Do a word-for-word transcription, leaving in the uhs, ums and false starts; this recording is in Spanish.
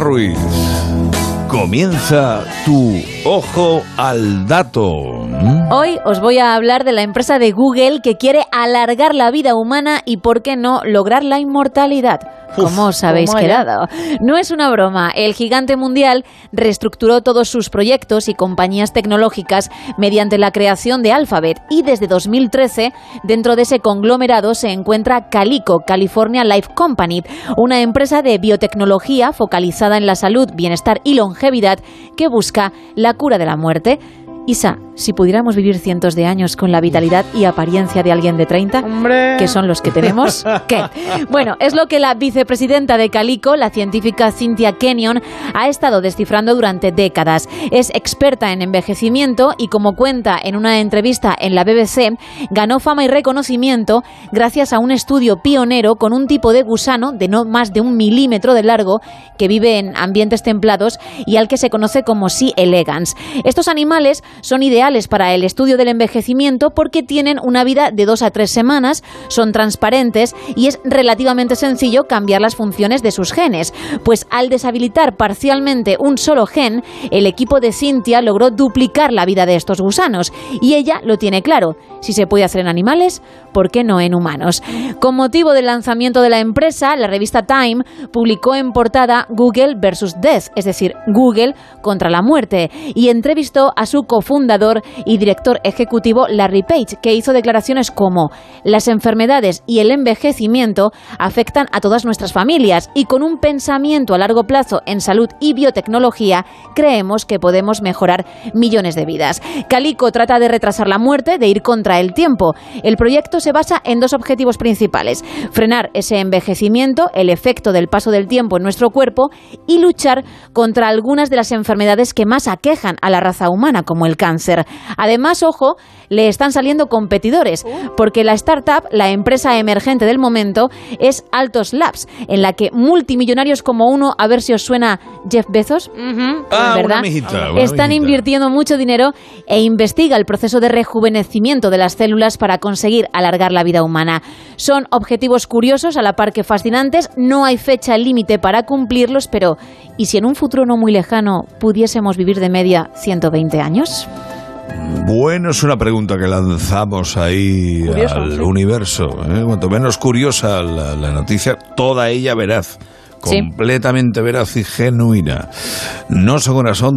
Ruiz. Comienza Tu Ojo al Dato. Hoy os voy a hablar de la empresa de Google que quiere alargar la vida humana y, ¿por qué no?, lograr la inmortalidad. ¿Cómo os habéis quedado? No es una broma. El gigante mundial reestructuró todos sus proyectos y compañías tecnológicas mediante la creación de Alphabet, y desde dos mil trece dentro de ese conglomerado se encuentra Calico, California Life Company, una empresa de biotecnología focalizada en la salud, bienestar y longevidad que busca la cura de la muerte. Isa, si pudiéramos vivir cientos de años con la vitalidad y apariencia de alguien de treinta, ¡hombre!, que son los que tenemos, ¿qué? Bueno, es lo que la vicepresidenta de Calico, la científica Cynthia Kenyon, ha estado descifrando durante décadas. Es experta en envejecimiento y, como cuenta en una entrevista en la B B C, ganó fama y reconocimiento gracias a un estudio pionero con un tipo de gusano de no más de un milímetro de largo que vive en ambientes templados y al que se conoce como C. elegans. Estos animales son ideales para el estudio del envejecimiento porque tienen una vida de dos a tres semanas, son transparentes y es relativamente sencillo cambiar las funciones de sus genes. Pues al deshabilitar parcialmente un solo gen, el equipo de Cynthia logró duplicar la vida de estos gusanos. Y ella lo tiene claro: si se puede hacer en animales, ¿por qué no en humanos? Con motivo del lanzamiento de la empresa, la revista Time publicó en portada Google versus Death, es decir, Google contra la muerte, y entrevistó a su cofundador y director ejecutivo Larry Page, que hizo declaraciones como: las enfermedades y el envejecimiento afectan a todas nuestras familias y con un pensamiento a largo plazo en salud y biotecnología creemos que podemos mejorar millones de vidas. Calico trata de retrasar la muerte, de ir contra el tiempo. El proyecto se basa en dos objetivos principales: frenar ese envejecimiento, el efecto del paso del tiempo en nuestro cuerpo, y luchar contra algunas de las enfermedades que más aquejan a la raza humana, como el cáncer. Además, ojo, le están saliendo competidores, porque la startup, la empresa emergente del momento, es Altos Labs, en la que multimillonarios como uno, a ver si os suena, Jeff Bezos, uh-huh. ah, ¿verdad?, una mijita, una están mijita. invirtiendo mucho dinero e investiga el proceso de rejuvenecimiento de las células para conseguir alargar la vida humana. Son objetivos curiosos a la par que fascinantes, no hay fecha límite para cumplirlos, pero ¿y si en un futuro no muy lejano pudiésemos vivir de media ciento veinte años? Bueno, es una pregunta que lanzamos ahí Curioso, al sí. universo, ¿eh? Cuanto menos curiosa la, la noticia, toda ella veraz, Sí. completamente veraz y genuina. No son unas ondas